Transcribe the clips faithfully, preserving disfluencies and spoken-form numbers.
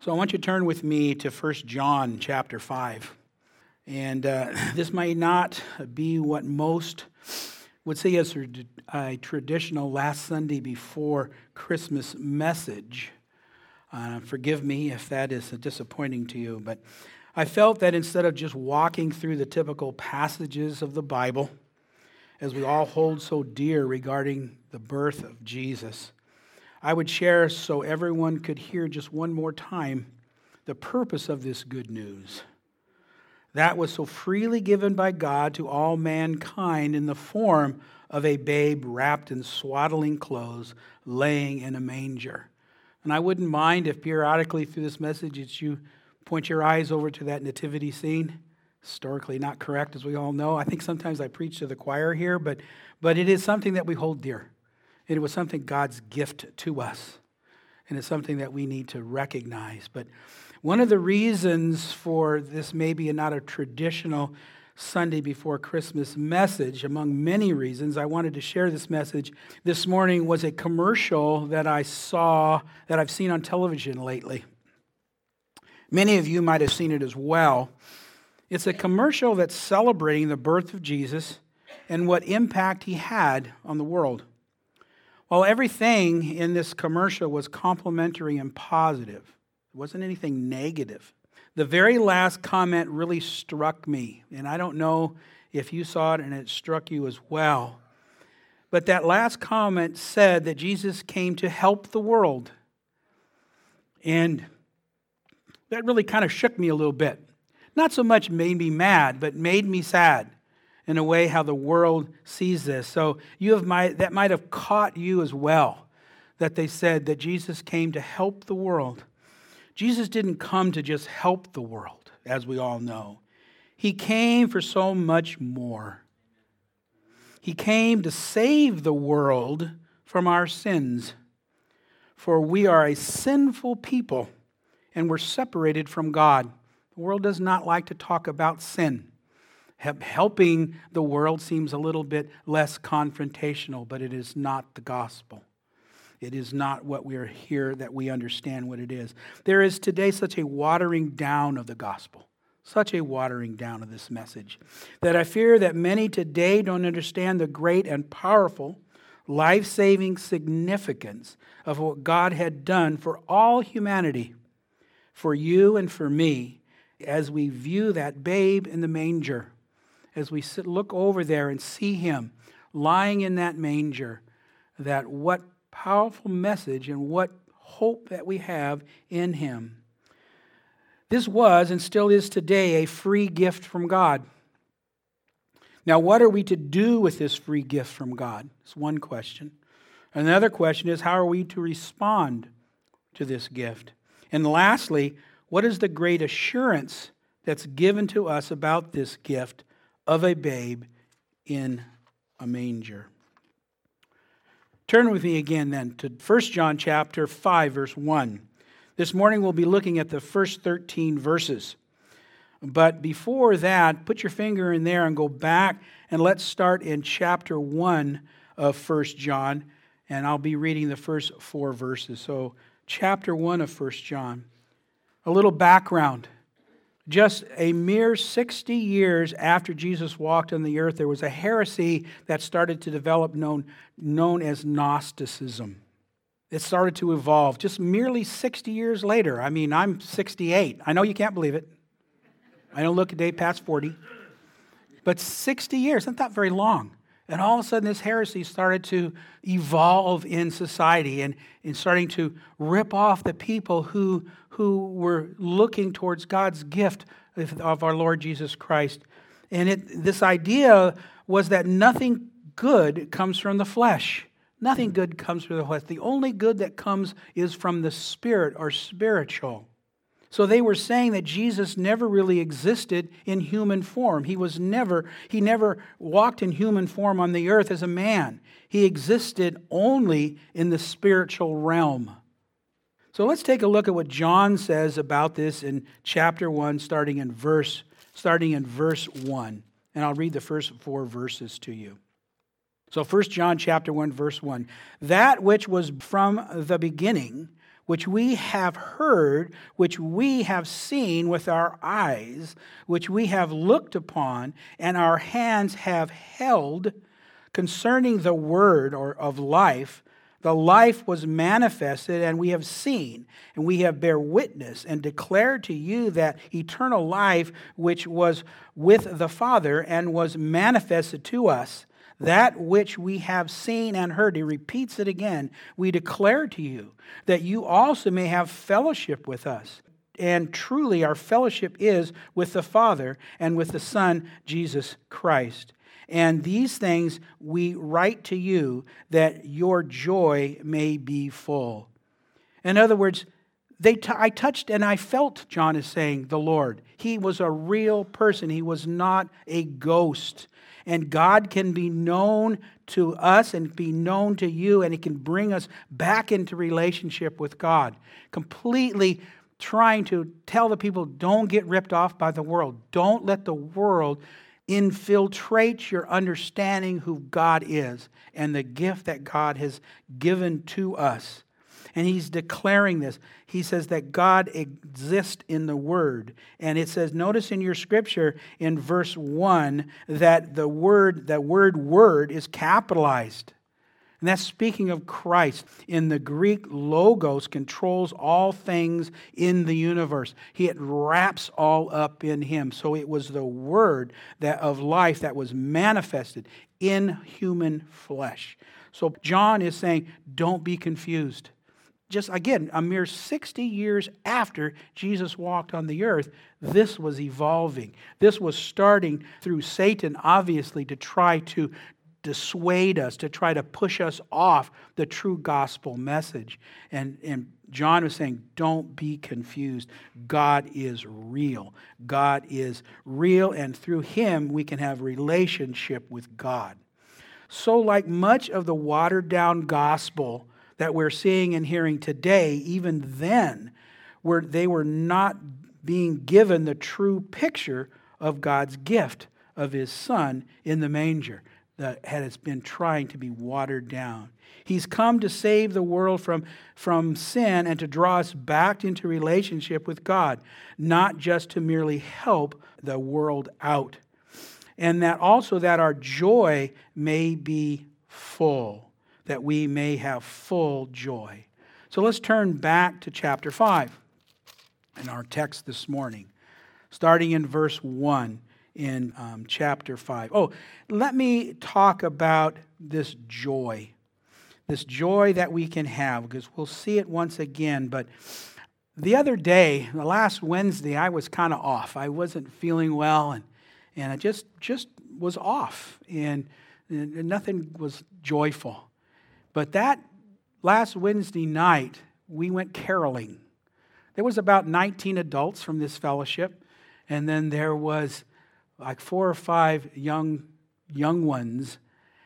So I want you to turn with me to First John chapter five. And uh, this may not be what most would say is a traditional last Sunday before Christmas message. Uh, forgive me if that is disappointing to you, but I felt that instead of just walking through the typical passages of the Bible, as we all hold so dear regarding the birth of Jesus, I would share so everyone could hear just one more time the purpose of this good news. That was so freely given by God to all mankind in the form of a babe wrapped in swaddling clothes, laying in a manger. And I wouldn't mind if periodically through this message that you point your eyes over to that nativity scene. Historically not correct, as we all know. I think sometimes I preach to the choir here, but, but it is something that we hold dear. It was something God's gift to us, and it's something that we need to recognize. But one of the reasons for this maybe not a traditional Sunday before Christmas message, among many reasons I wanted to share this message this morning, was a commercial that I saw, that I've seen on television lately. Many of you might have seen it as well. It's a commercial that's celebrating the birth of Jesus and what impact he had on the world. While everything in this commercial was complimentary and positive, it wasn't anything negative. The very last comment really struck me, and I don't know if you saw it and it struck you as well. But that last comment said that Jesus came to help the world. And that really kind of shook me a little bit. Not so much made me mad, but made me sad in a way how the world sees this. So you have might, that might have caught you as well, that they said that Jesus came to help the world. Jesus didn't come to just help the world, as we all know. He came for so much more. He came to save the world from our sins. For we are a sinful people, and we're separated from God. The world does not like to talk about sin. Helping the world seems a little bit less confrontational, but it is not the gospel. It is not what we are here that we understand what it is. There is today such a watering down of the gospel, such a watering down of this message, that I fear that many today don't understand the great and powerful, life-saving significance of what God had done for all humanity, for you and for me, as we view that babe in the manger. As we sit, look over there and see him lying in that manger, that what powerful message and what hope that we have in him. This was and still is today a free gift from God. Now, what are we to do with this free gift from God? It's one question. Another question is, how are we to respond to this gift? And lastly, what is the great assurance that's given to us about this gift of a babe in a manger? Turn with me again then to First John chapter five, verse one. This morning we'll be looking at the first thirteen verses. But before that, put your finger in there and go back, and let's start in chapter one of First John, and I'll be reading the first four verses. So chapter one of First John. A little background. Just a mere sixty years after Jesus walked on the earth, there was a heresy that started to develop known, known as Gnosticism. It started to evolve just merely sixty years later. I mean, I'm sixty-eight. I know you can't believe it. I don't look a day past forty. But sixty years, that's not very long. And all of a sudden, this heresy started to evolve in society and, and starting to rip off the people who, who were looking towards God's gift of, of our Lord Jesus Christ. And it, this idea was that nothing good comes from the flesh. Nothing good comes from the flesh. The only good that comes is from the Spirit or spiritual. So they were saying that Jesus never really existed in human form. He was never, he never walked in human form on the earth as a man. He existed only in the spiritual realm. So let's take a look at what John says about this in chapter one, starting in verse, starting in verse one. And I'll read the first four verses to you. So First John chapter one, verse one. That which was from the beginning, which we have heard, which we have seen with our eyes, which we have looked upon, and our hands have held, concerning the word or of life. The life was manifested, and we have seen, and we have bear witness, and declare to you that eternal life which was with the Father and was manifested to us, that which we have seen and heard. He repeats it again. We declare to you that you also may have fellowship with us. And truly our fellowship is with the Father and with the Son, Jesus Christ. And these things we write to you that your joy may be full. In other words, they t- I touched and I felt, John is saying, the Lord. He was a real person. He was not a ghost. And God can be known to us and be known to you, and He can bring us back into relationship with God. Completely trying to tell the people, don't get ripped off by the world. Don't let the world infiltrate your understanding who God is and the gift that God has given to us. And he's declaring this. He says that God exists in the Word. And it says, notice in your scripture in verse one that the word, the word word is capitalized. And that's speaking of Christ. In the Greek, logos controls all things in the universe. He it wraps all up in Him. So it was the Word that of life that was manifested in human flesh. So John is saying, don't be confused. Just again, a mere sixty years after Jesus walked on the earth, this was evolving. This was starting through Satan, obviously, to try to dissuade us, to try to push us off the true gospel message. And, and John was saying, don't be confused. God is real. God is real, and through Him we can have relationship with God. So like much of the watered-down gospel that we're seeing and hearing today, even then, where they were not being given the true picture of God's gift of His Son in the manger that has been trying to be watered down. He's come to save the world from, from sin and to draw us back into relationship with God, not just to merely help the world out. And that also that our joy may be full, that we may have full joy. So let's turn back to chapter five in our text this morning, starting in verse one in um, chapter five. Oh, let me talk about this joy, this joy that we can have, because we'll see it once again. But the other day, the last Wednesday, I was kind of off. I wasn't feeling well, and, and I just, just was off, and, and nothing was joyful. But that last Wednesday night, we went caroling. There was about nineteen adults from this fellowship, and then there was like four or five young young ones,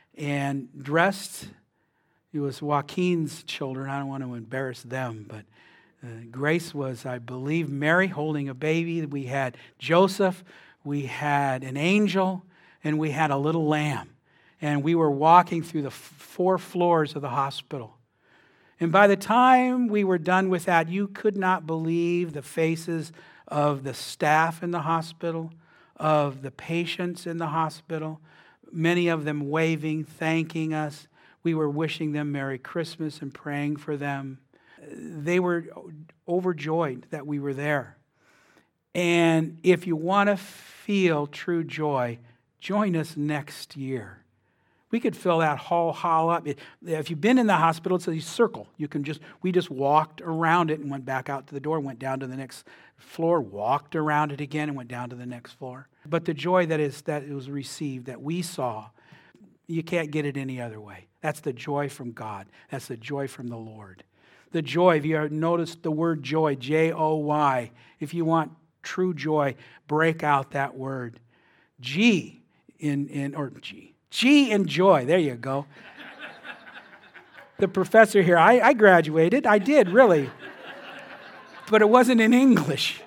and dressed. It was Joaquin's children. I don't want to embarrass them, but uh, Grace was, I believe, Mary holding a baby. We had Joseph, we had an angel, and we had a little lamb. And we were walking through the four floors of the hospital. And by the time we were done with that, you could not believe the faces of the staff in the hospital, of the patients in the hospital, many of them waving, thanking us. We were wishing them Merry Christmas and praying for them. They were overjoyed that we were there. And if you want to feel true joy, join us next year. We could fill that whole hall up. If you've been in the hospital, it's a circle. You can just, we just walked around it and went back out to the door, went down to the next floor, walked around it again and went down to the next floor. But the joy that is that it was received, that we saw, you can't get it any other way. That's the joy from God. That's the joy from the Lord. The joy, if you noticed the word joy, J O Y, if you want true joy, break out that word. G in, in or G. G in joy. There you go. The professor here, I, I graduated. I did, really. But it wasn't in English.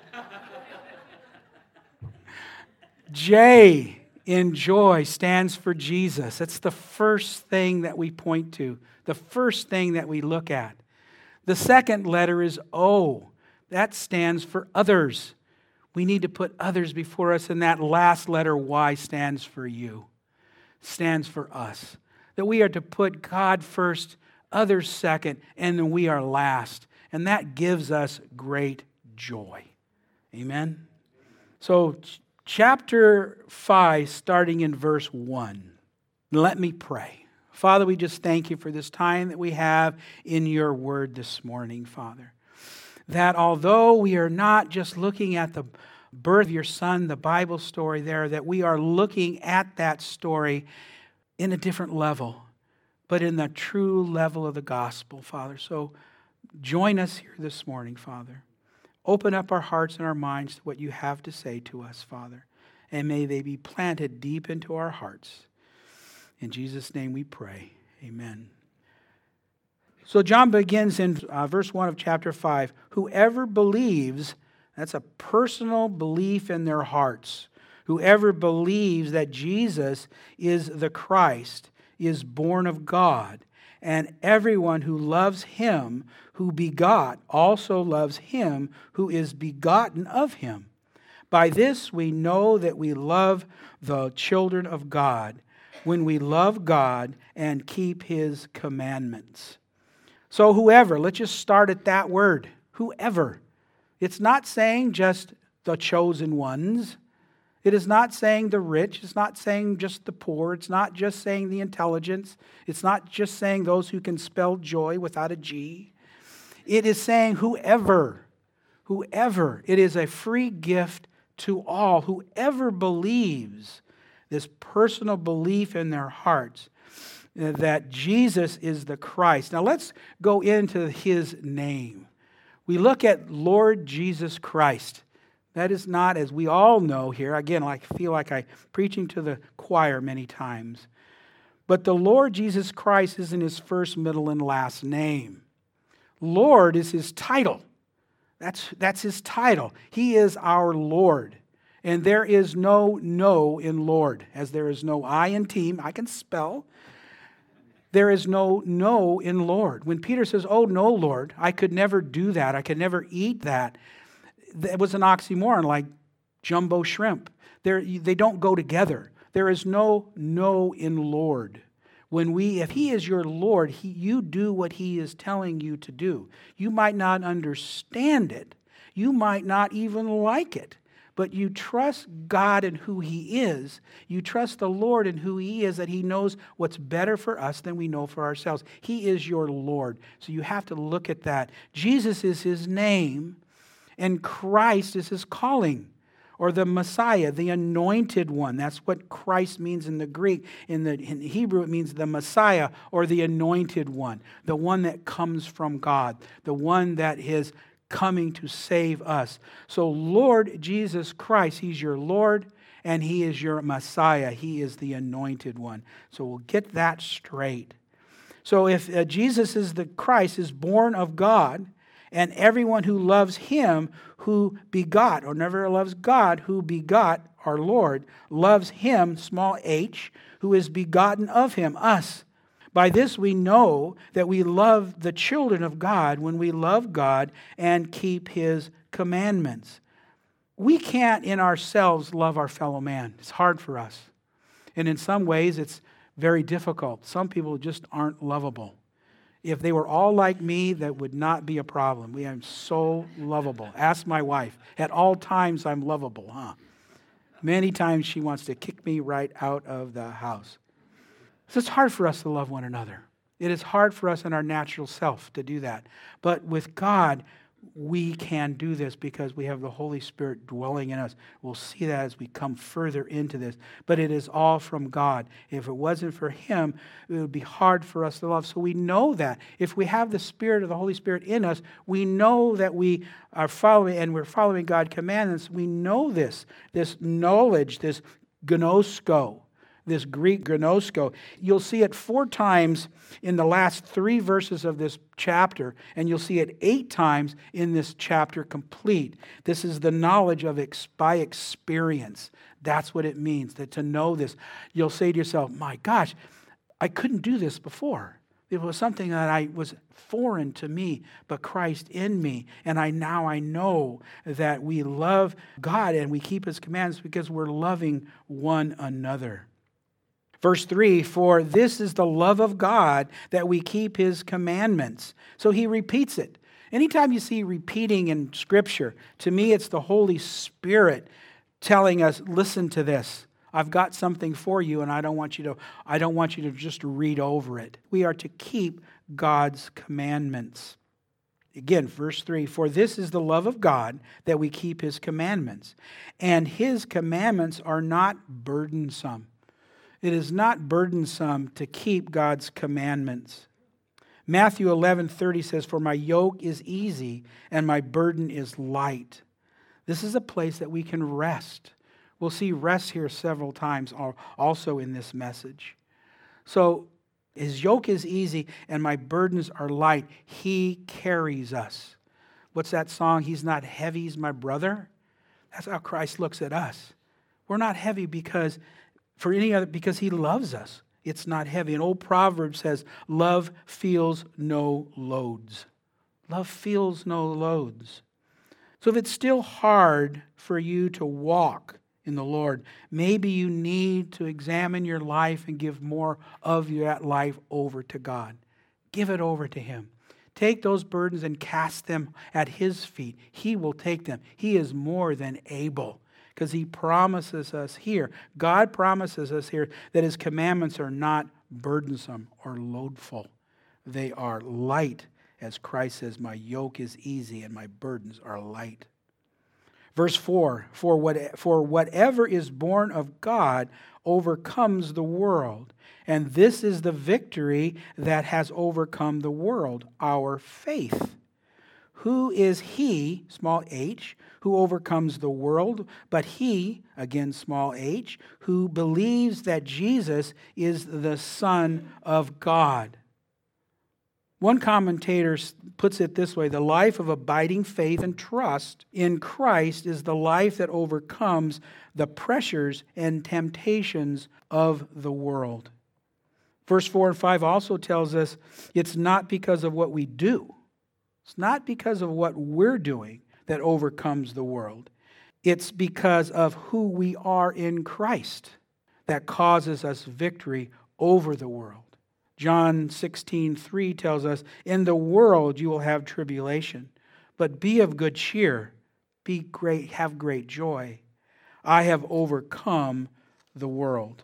J in joy stands for Jesus. It's the first thing that we point to, the first thing that we look at. The second letter is O. That stands for others. We need to put others before us, and that last letter, Y, stands for you, stands for us. That we are to put God first, others second, and then we are last. And that gives us great joy. Amen? So, chapter five, starting in verse one. Let me pray. Father, we just thank you for this time that we have in your word this morning, Father. That although we are not just looking at the birth of your son, the Bible story there, that we are looking at that story in a different level, but in the true level of the gospel, Father. So join us here this morning, Father. Open up our hearts and our minds to what you have to say to us, Father, and may they be planted deep into our hearts. In Jesus' name we pray. Amen. So John begins in uh, verse one of chapter five. Whoever believes, that's a personal belief in their hearts. Whoever believes that Jesus is the Christ is born of God. And everyone who loves him who begot also loves him who is begotten of him. By this we know that we love the children of God, when we love God and keep his commandments. So whoever, let's just start at that word, whoever. It's not saying just the chosen ones. It is not saying the rich. It's not saying just the poor. It's not just saying the intelligence. It's not just saying those who can spell joy without a G. It is saying whoever, whoever. It is a free gift to all. Whoever believes, this personal belief in their hearts that Jesus is the Christ. Now let's go into his name. We look at Lord Jesus Christ. That is not, as we all know here, again, I feel like I'm preaching to the choir many times, but the Lord Jesus Christ isn't his first, middle, and last name. Lord is his title. That's, that's his title. He is our Lord. And there is no no in Lord, as there is no I in team. I can spell. There is no no in Lord. When Peter says, oh, no, Lord, I could never do that. I could never eat that. It was an oxymoron, like jumbo shrimp. They're, they don't go together. There is no no in Lord. When we, if he is your Lord, he, you do what he is telling you to do. You might not understand it. You might not even like it. But you trust God and who he is. You trust the Lord and who he is, that he knows what's better for us than we know for ourselves. He is your Lord. So you have to look at that. Jesus is his name, and Christ is his calling, or the Messiah, the anointed one. That's what Christ means in the Greek. In the in Hebrew, it means the Messiah, or the anointed one, the one that comes from God, the one that is coming to save us. So Lord Jesus Christ, he's your Lord and he is your Messiah. He is the anointed one. So we'll get that straight. So if uh, Jesus is the Christ, is born of God, and everyone who loves him who begot, or never loves God who begot our Lord, loves him, small h, who is begotten of him, us. By this we know that we love the children of God when we love God and keep his commandments. We can't in ourselves love our fellow man. It's hard for us. And in some ways it's very difficult. Some people just aren't lovable. If they were all like me, that would not be a problem. We are so lovable. Ask my wife. At all times I'm lovable, huh? Many times she wants to kick me right out of the house. So it's hard for us to love one another. It is hard for us in our natural self to do that. But with God, we can do this because we have the Holy Spirit dwelling in us. We'll see that as we come further into this. But it is all from God. If it wasn't for him, it would be hard for us to love. So we know that. If we have the Spirit of the Holy Spirit in us, we know that we are following, and we're following God's commandments. We know this, this knowledge, this gnosko. This Greek gnosko. You'll see it four times in the last three verses of this chapter, and you'll see it eight times in this chapter complete. This is the knowledge of ex- by experience. That's what it means, that to know this. You'll say to yourself, my gosh, I couldn't do this before. It was something that I was foreign to me, but Christ in me. And I now I know that we love God and we keep His commands because we're loving one another. Verse three, for this is the love of God, that we keep His commandments. So he repeats it. Anytime you see repeating in Scripture, to me it's the Holy Spirit telling us, listen to this. I've got something for you, and I don't want you to, I don't want you to just read over it. We are to keep God's commandments. Again, verse three, for this is the love of God, that we keep His commandments. And His commandments are not burdensome. It is not burdensome to keep God's commandments. Matthew eleven thirty says, for my yoke is easy and my burden is light. This is a place that we can rest. We'll see rest here several times also in this message. So His yoke is easy and my burdens are light. He carries us. What's that song? He's not heavy, He's my brother. That's how Christ looks at us. We're not heavy because for any other because He loves us. It's not heavy. An old proverb says, love feels no loads. Love feels no loads. So if it's still hard for you to walk in the Lord, maybe you need to examine your life and give more of that life over to God. Give it over to Him. Take those burdens and cast them at His feet. He will take them. He is more than able, because He promises us here, God promises us here that His commandments are not burdensome or loadful. They are light, as Christ says, my yoke is easy and my burdens are light. Verse four, for, what, for whatever is born of God overcomes the world. And this is the victory that has overcome the world, our faith. Who is he, small h, who overcomes the world? But he, again small h, who believes that Jesus is the Son of God. One commentator puts it this way, the life of abiding faith and trust in Christ is the life that overcomes the pressures and temptations of the world. Verse four and five also tells us it's not because of what we do. It's not because of what we're doing that overcomes the world. It's because of who we are in Christ that causes us victory over the world. John sixteen three tells us, in the world you will have tribulation, but be of good cheer, be great, have great joy. I have overcome the world.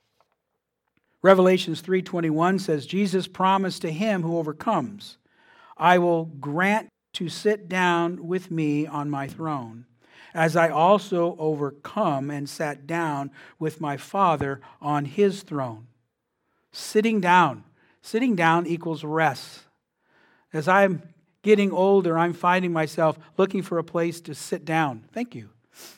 Revelations three twenty-one says, Jesus promised to him who overcomes, I will grant to sit down with me on my throne, as I also overcome and sat down with my Father on His throne. Sitting down. Sitting down equals rest. As I'm getting older, I'm finding myself looking for a place to sit down. Thank you.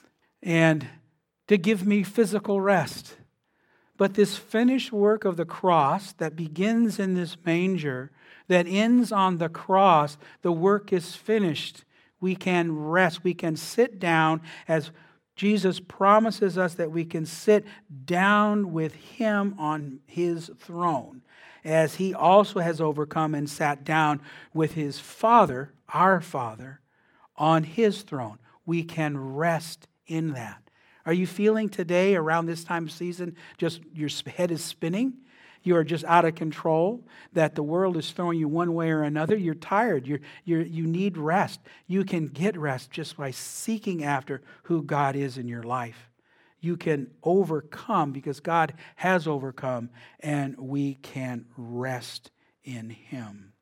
And to give me physical rest. But this finished work of the cross that begins in this manger, that ends on the cross, the work is finished. We can rest. We can sit down as Jesus promises us that we can sit down with Him on His throne, as He also has overcome and sat down with His Father, our Father, on His throne. We can rest in that. Are you feeling today, around this time of season, just your head is spinning? You are just out of control, that the world is throwing you one way or another. You're tired. You're, you're, you need rest. You can get rest just by seeking after who God is in your life. You can overcome because God has overcome, and we can rest in Him.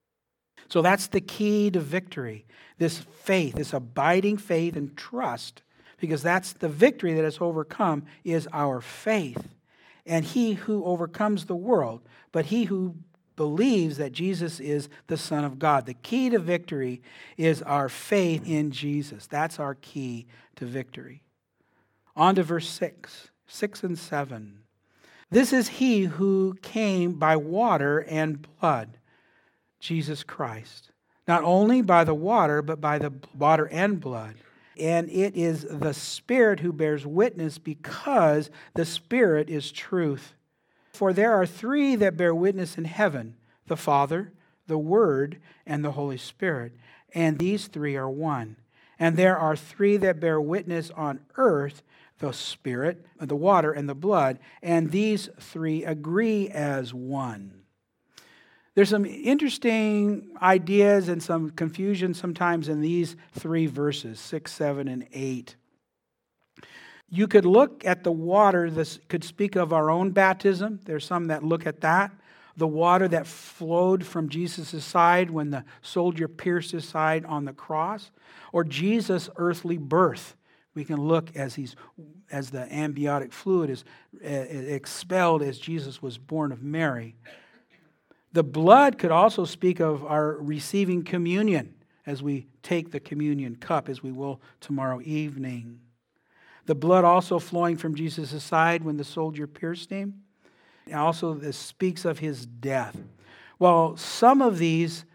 So that's the key to victory, this faith, this abiding faith and trust, because that's the victory that has overcome is our faith. And he who overcomes the world, but he who believes that Jesus is the Son of God. The key to victory is our faith in Jesus. That's our key to victory. On to verse six, six and seven. This is he who came by water and blood, Jesus Christ. Not only by the water, but by the water and blood. And it is the Spirit who bears witness, because the Spirit is truth. For there are three that bear witness in heaven, the Father, the Word, and the Holy Spirit. And these three are one. And there are three that bear witness on earth, the Spirit, the water, and the blood. And these three agree as one. There's some interesting ideas and some confusion sometimes in these three verses, six, seven, and eight. You could look at the water. This could speak of our own baptism. There's some that look at that. The water that flowed from Jesus' side when the soldier pierced his side on the cross. Or Jesus' earthly birth. We can look as he's as the amniotic fluid is expelled as Jesus was born of Mary. The blood could also speak of our receiving communion as we take the communion cup, as we will tomorrow evening. The blood also flowing from Jesus' side when the soldier pierced him. And also, this speaks of his death. Well, some of these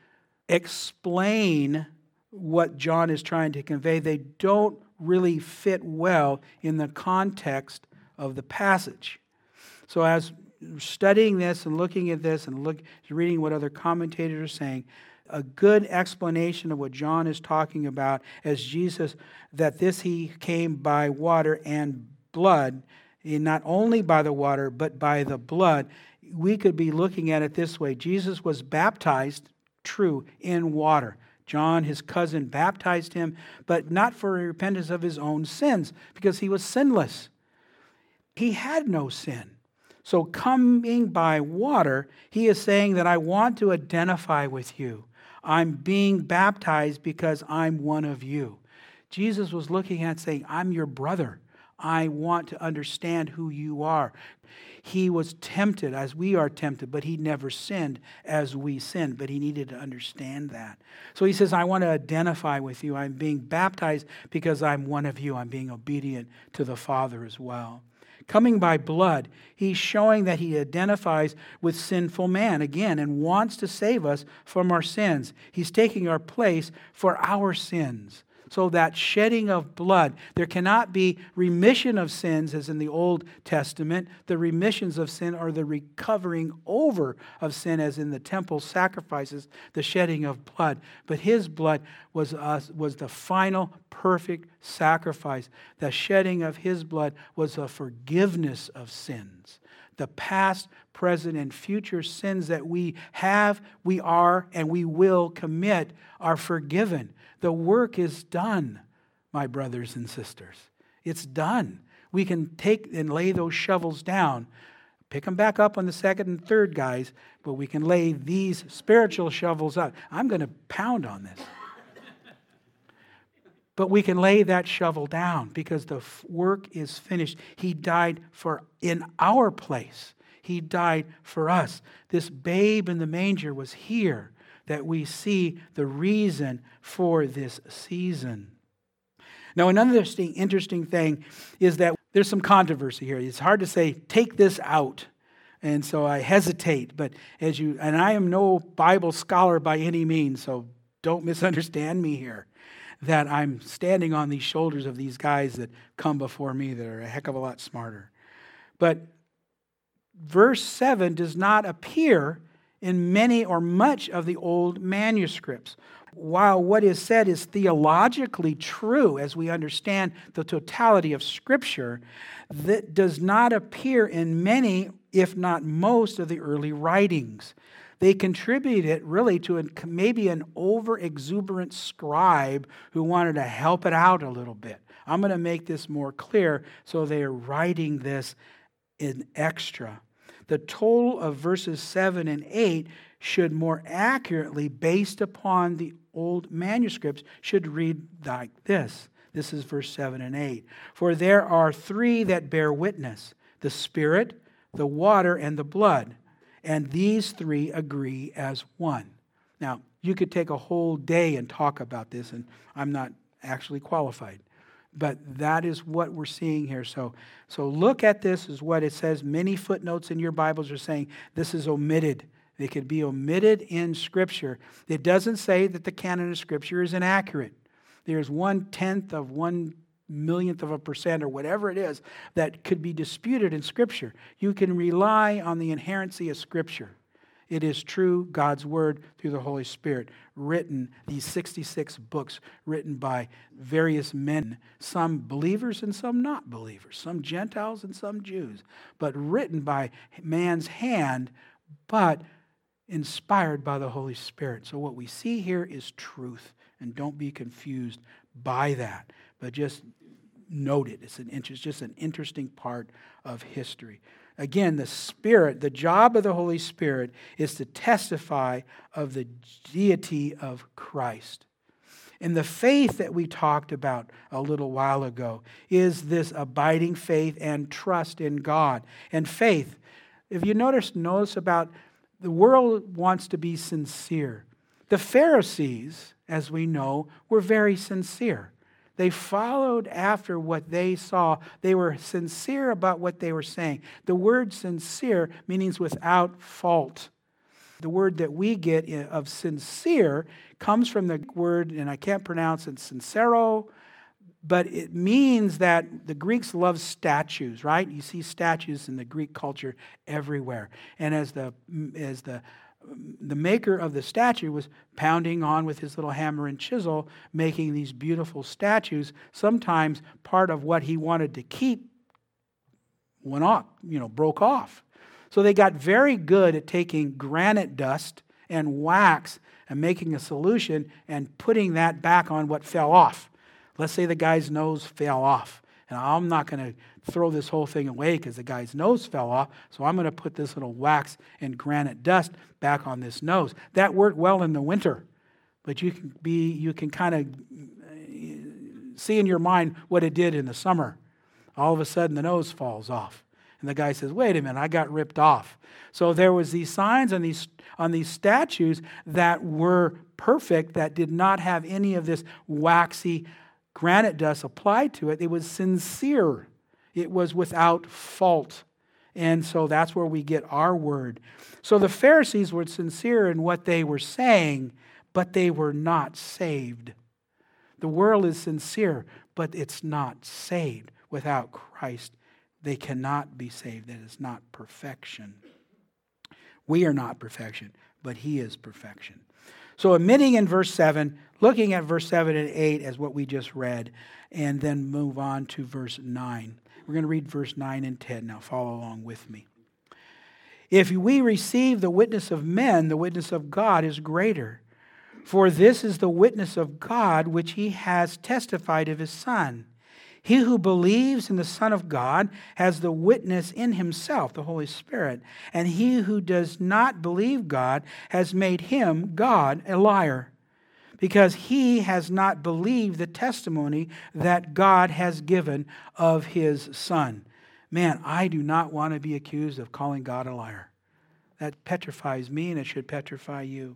explain what John is trying to convey. They don't really fit well in the context of the passage. So as studying this and looking at this and look, reading what other commentators are saying, a good explanation of what John is talking about as Jesus, that this he came by water and blood, and not only by the water, but by the blood. We could be looking at it this way. Jesus was baptized, true, in water. John, his cousin, baptized him, but not for repentance of his own sins, because he was sinless. He had no sin. So coming by water, he is saying that I want to identify with you. I'm being baptized because I'm one of you. Jesus was looking at saying, I'm your brother. I want to understand who you are. He was tempted as we are tempted, but he never sinned as we sinned, but he needed to understand that. So he says, I want to identify with you. I'm being baptized because I'm one of you. I'm being obedient to the Father as well. Coming by blood, he's showing that he identifies with sinful man again and wants to save us from our sins. He's taking our place for our sins. So that shedding of blood, there cannot be remission of sins as in the Old Testament. The remissions of sin are the recovering over of sin as in the temple sacrifices, the shedding of blood. But his blood was, uh, was the final perfect sacrifice. The shedding of his blood was a forgiveness of sins. The past, present, and future sins that we have, we are, and we will commit are forgiven. The work is done, my brothers and sisters. It's done. We can take and lay those shovels down, pick them back up on the second and third guys, but we can lay these spiritual shovels out. I'm going to pound on this. But we can lay that shovel down because the work is finished. He died for in our place. He died for us. This babe in the manger was here that we see the reason for this season. Now, another interesting, interesting thing is that there's some controversy here. It's hard to say, take this out. And so I hesitate. But as you, and I am no Bible scholar by any means, so don't misunderstand me here. That I'm standing on these shoulders of these guys that come before me that are a heck of a lot smarter. But verse seven does not appear in many or much of the old manuscripts. While what is said is theologically true as we understand the totality of Scripture, that does not appear in many, if not most, of the early writings. They contribute it really to an, maybe an over-exuberant scribe who wanted to help it out a little bit. I'm going to make this more clear, so they are writing this in extra. The total of verses seven and eight should more accurately, based upon the old manuscripts, should read like this. This is verse seven and eight. For there are three that bear witness, the Spirit, the water, and the blood. And these three agree as one. Now, you could take a whole day and talk about this, and I'm not actually qualified. But that is what we're seeing here. So, so look at this as what it says. Many footnotes in your Bibles are saying this is omitted. It could be omitted in Scripture. It doesn't say that the canon of Scripture is inaccurate. There's one-tenth of one millionth of a percent or whatever it is that could be disputed in Scripture. You can rely on the inherency of Scripture. It is true, God's Word through the Holy Spirit, written, these sixty-six books written by various men, some believers and some not believers, some Gentiles and some Jews, but written by man's hand, but inspired by the Holy Spirit. So what we see here is truth, and don't be confused by that, but just note it. It's, an, it's just an interesting part of history. Again, the Spirit, the job of the Holy Spirit is to testify of the deity of Christ. And the faith that we talked about a little while ago is this abiding faith and trust in God. And faith, if you notice, notice about the world wants to be sincere. The Pharisees, as we know, were very sincere. They followed after what they saw. They were sincere about what they were saying. The word sincere means without fault. The word that we get of sincere comes from the word, and I can't pronounce it, sincero, but it means that the Greeks love statues, right? You see statues in the Greek culture everywhere. And as the as the the maker of the statue was pounding on with his little hammer and chisel, making these beautiful statues, sometimes part of what he wanted to keep went off, you know, broke off. So they got very good at taking granite dust and wax and making a solution and putting that back on what fell off. Let's say the guy's nose fell off. And I'm not going to throw this whole thing away because the guy's nose fell off, so I'm going to put this little wax and granite dust back on this nose. That worked well in the winter, but you can be you can kind of see in your mind what it did in the summer. All of a sudden, the nose falls off. And the guy says, wait a minute, I got ripped off. So there was these signs on these on these statues that were perfect, that did not have any of this waxy granite dust applied to it. It was sincere. It was without fault. And so that's where we get our word. So the Pharisees were sincere in what they were saying, but they were not saved. The world is sincere, but it's not saved. Without Christ, they cannot be saved. That is not perfection. We are not perfection, but He is perfection. So admitting in verse seven, looking at verse seven and eight as what we just read, and then move on to verse nine. We're going to read verse nine and ten. Now follow along with me. If we receive the witness of men, the witness of God is greater. For this is the witness of God which He has testified of His Son. He who believes in the Son of God has the witness in himself, the Holy Spirit. And he who does not believe God has made him, God, a liar, because he has not believed the testimony that God has given of His Son. Man, I do not want to be accused of calling God a liar. That petrifies me, and it should petrify you.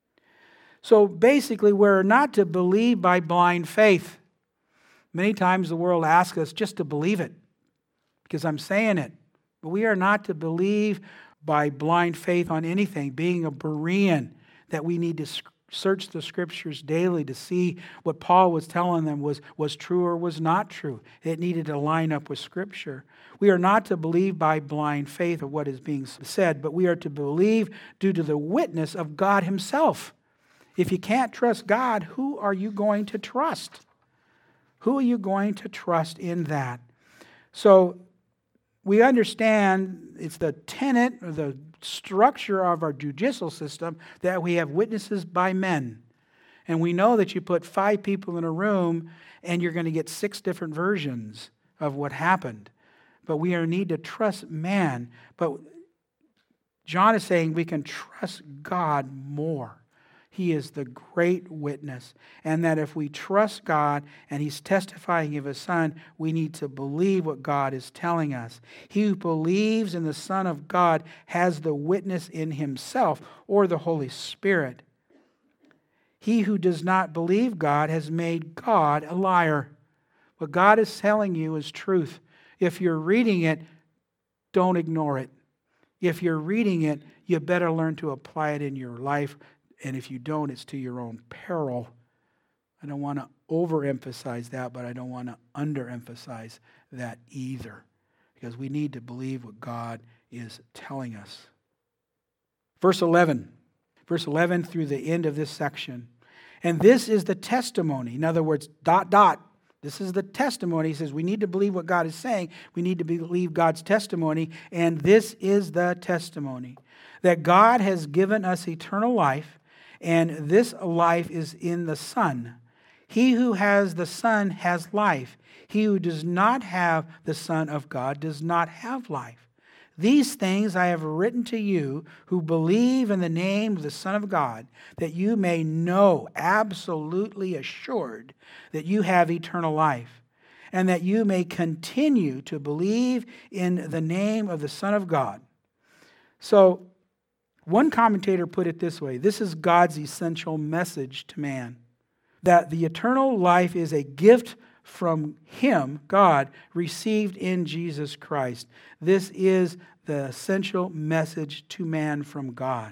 So basically, we're not to believe by blind faith. Many times the world asks us just to believe it because I'm saying it. But we are not to believe by blind faith on anything, being a Berean, that we need to search the Scriptures daily to see what Paul was telling them was, was true or was not true. It needed to line up with Scripture. We are not to believe by blind faith of what is being said, but we are to believe due to the witness of God Himself. If you can't trust God, who are you going to trust? Who are you going to trust in that? So we understand it's the tenet or the structure of our judicial system that we have witnesses by men. And we know that you put five people in a room and you're going to get six different versions of what happened. But we are need to trust man. But John is saying we can trust God more. He is the great witness. And that if we trust God and He's testifying of His Son, we need to believe what God is telling us. He who believes in the Son of God has the witness in himself, or the Holy Spirit. He who does not believe God has made God a liar. What God is telling you is truth. If you're reading it, don't ignore it. If you're reading it, you better learn to apply it in your life. And if you don't, it's to your own peril. I don't want to overemphasize that, but I don't want to underemphasize that either. Because we need to believe what God is telling us. Verse eleven. Verse eleven through the end of this section. And this is the testimony. In other words, dot, dot. This is the testimony. He says we need to believe what God is saying. We need to believe God's testimony. And this is the testimony. That God has given us eternal life. And this life is in the Son. He who has the Son has life. He who does not have the Son of God does not have life. These things I have written to you who believe in the name of the Son of God, that you may know, absolutely assured, that you have eternal life, and that you may continue to believe in the name of the Son of God. So, one commentator put it this way: this is God's essential message to man, that the eternal life is a gift from Him, God, received in Jesus Christ. This is the essential message to man from God.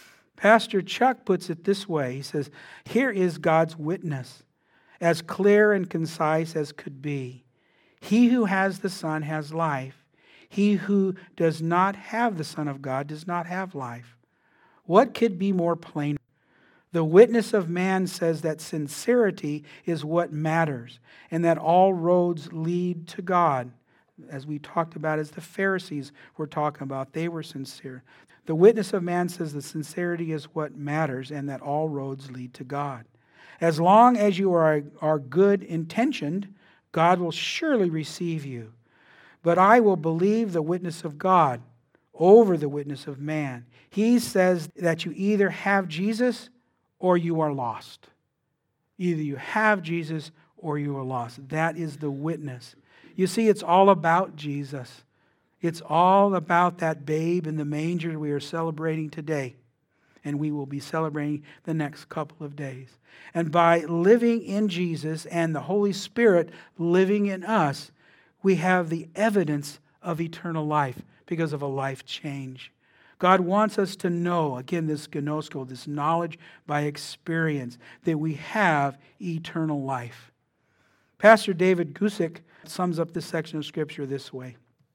Pastor Chuck puts it this way. He says, here is God's witness, as clear and concise as could be. He who has the Son has life. He who does not have the Son of God does not have life. What could be more plain? The witness of man says that sincerity is what matters, and that all roads lead to God. As we talked about, as the Pharisees were talking about, they were sincere. The witness of man says that sincerity is what matters, and that all roads lead to God. As long as you are, are good intentioned, God will surely receive you. But I will believe the witness of God over the witness of man. He says that you either have Jesus or you are lost. Either you have Jesus or you are lost. That is the witness. You see, it's all about Jesus. It's all about that babe in the manger we are celebrating today. And we will be celebrating the next couple of days. And by living in Jesus and the Holy Spirit living in us, we have the evidence of eternal life because of a life change. God wants us to know, again, this gnosko, this knowledge by experience, that we have eternal life. Pastor David Gusick sums up this section of Scripture this way.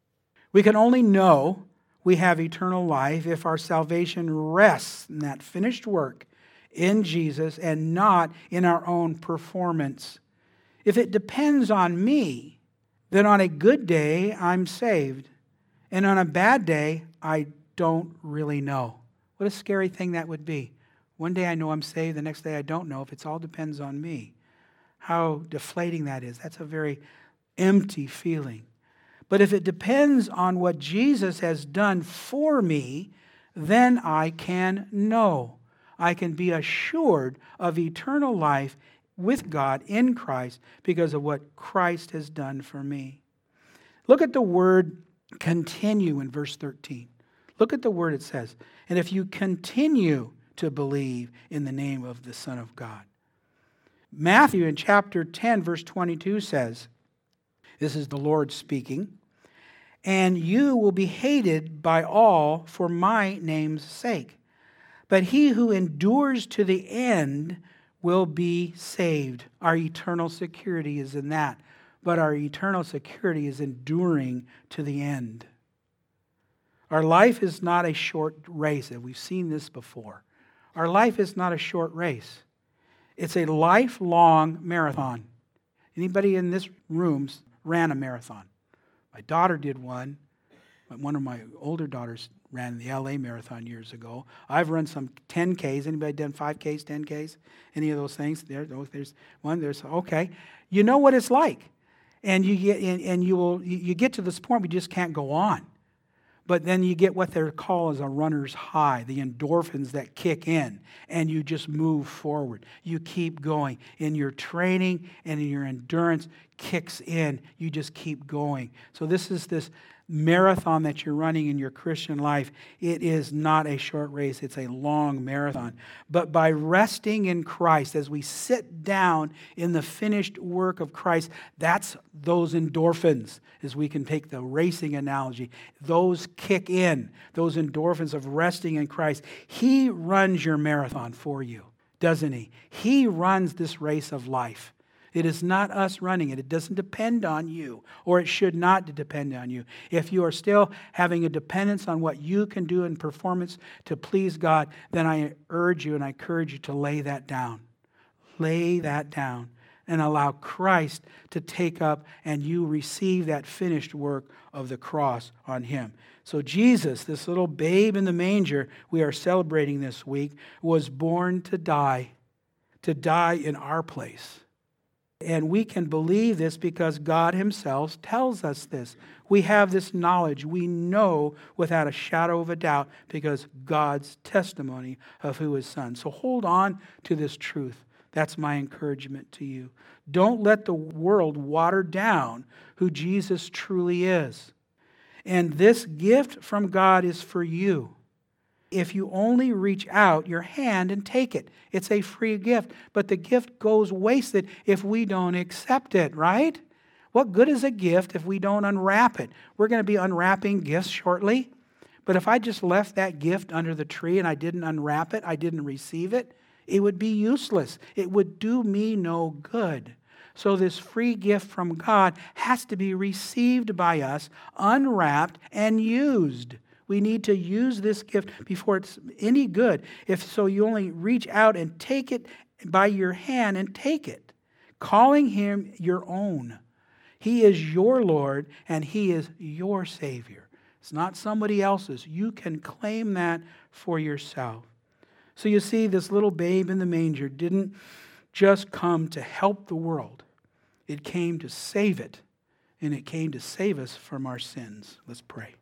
We can only know we have eternal life if our salvation rests in that finished work in Jesus and not in our own performance. If it depends on me, then on a good day, I'm saved. And on a bad day, I don't really know. What a scary thing that would be. One day I know I'm saved, the next day I don't know if it all depends on me. How deflating that is. That's a very empty feeling. But if it depends on what Jesus has done for me, then I can know. I can be assured of eternal life with God in Christ because of what Christ has done for me. Look at the word continue in verse thirteen. Look at the word it says. And if you continue to believe in the name of the Son of God. Matthew in chapter ten, verse twenty-two says, this is the Lord speaking, and you will be hated by all for my name's sake. But he who endures to the end will be saved. Our eternal security is in that. But our eternal security is enduring to the end. Our life is not a short race, and we've seen this before. Our life is not a short race. It's a lifelong marathon. Anybody in this room ran a marathon? My daughter did one. One of my older daughters ran the L A Marathon years ago. I've run some ten Ks. Anybody done five Ks, ten Ks? Any of those things? There, oh, there's one. There's okay. You know what it's like, and you get and, and you will you get to this point where you just can't go on. But then you get what they're called as a runner's high, the endorphins that kick in, and you just move forward. You keep going. In your training and in your endurance kicks in. You just keep going. So this is this marathon that you're running in your Christian life. It is not a short race. It's a long marathon. But by resting in Christ, as we sit down in the finished work of Christ, that's those endorphins, as we can take the racing analogy. Those kick in, those endorphins of resting in Christ. He runs your marathon for you, doesn't he? He runs this race of life. It is not us running it. It doesn't depend on you, or it should not depend on you. If you are still having a dependence on what you can do in performance to please God, then I urge you and I encourage you to lay that down. Lay that down and allow Christ to take up and you receive that finished work of the cross on him. So Jesus, this little babe in the manger we are celebrating this week, was born to die, to die in our place. And we can believe this because God himself tells us this. We have this knowledge. We know without a shadow of a doubt because God's testimony of who his son. So hold on to this truth. That's my encouragement to you. Don't let the world water down who Jesus truly is. And this gift from God is for you. If you only reach out your hand and take it, it's a free gift. But the gift goes wasted if we don't accept it, right? What good is a gift if we don't unwrap it? We're going to be unwrapping gifts shortly. But if I just left that gift under the tree and I didn't unwrap it, I didn't receive it, it would be useless. It would do me no good. So this free gift from God has to be received by us, unwrapped, and used. We need to use this gift before it's any good. If so, you only reach out and take it by your hand and take it, calling him your own. He is your Lord and he is your Savior. It's not somebody else's. You can claim that for yourself. So you see, this little babe in the manger didn't just come to help the world. It came to save it, and it came to save us from our sins. Let's pray.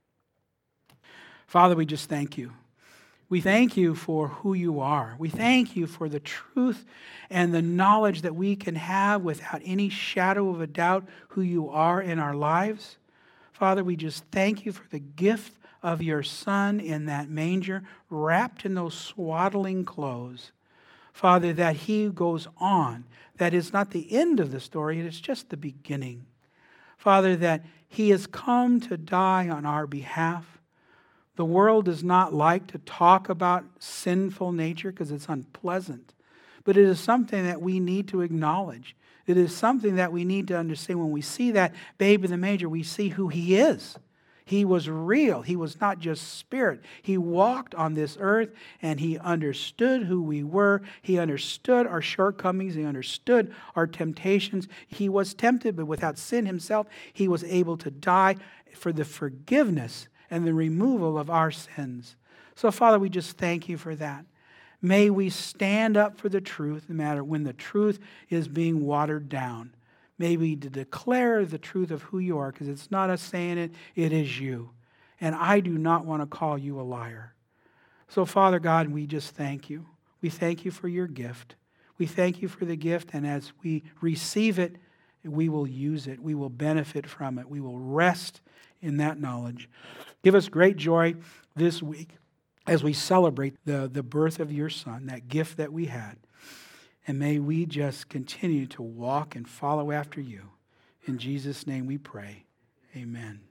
Father, we just thank you. We thank you for who you are. We thank you for the truth and the knowledge that we can have without any shadow of a doubt who you are in our lives. Father, we just thank you for the gift of your Son in that manger, wrapped in those swaddling clothes. Father, that he goes on. That is not the end of the story, it is just the beginning. Father, that he has come to die on our behalf. The world does not like to talk about sinful nature because it's unpleasant. But it is something that we need to acknowledge. It is something that we need to understand. When we see that babe in the manger, we see who he is. He was real. He was not just spirit. He walked on this earth and he understood who we were. He understood our shortcomings. He understood our temptations. He was tempted, but without sin himself, he was able to die for the forgiveness and the removal of our sins. So, Father, we just thank you for that. May we stand up for the truth, no matter when the truth is being watered down. May we declare the truth of who you are, because it's not us saying it, it is you. And I do not want to call you a liar. So, Father God, we just thank you. We thank you for your gift. We thank you for the gift, and as we receive it, we will use it. We will benefit from it. We will rest in that knowledge. Give us great joy this week as we celebrate the, the birth of your Son, that gift that we had. And may we just continue to walk and follow after you. In Jesus' name we pray. Amen.